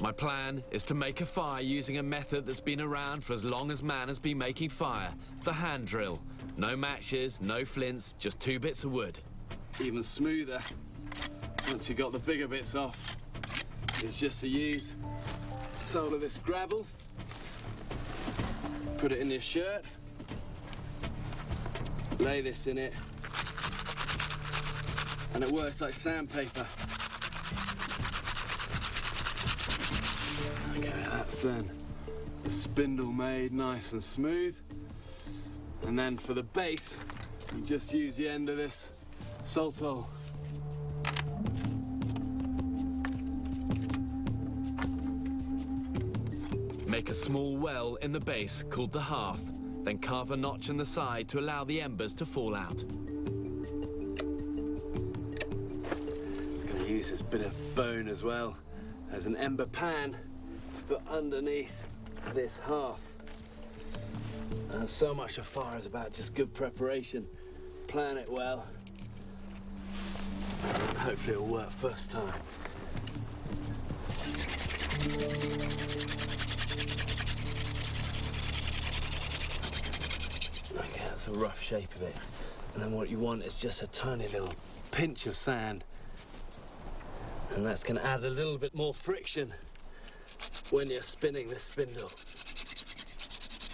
My plan is to make a fire using a method that's been around for as long as man has been making fire. The hand drill. No matches, no flints, just 2 bits of wood. Even smoother once you got the bigger bits off. It's just to use the sole of this gravel, put it in your shirt, lay this in it, and it works like sandpaper. Okay, that's then the spindle made nice and smooth. And then for the base, you just use the end of this salt hole. Make a small well in the base called the hearth, then carve a notch in the side to allow the embers to fall out. It's going to use this bit of bone as well as an ember pan to put underneath this hearth. And so much of fire is about just good preparation. Plan it well. And hopefully it'll work first time. Okay, that's a rough shape of it. And then what you want is just a tiny little pinch of sand. And that's going to add a little bit more friction when you're spinning this spindle.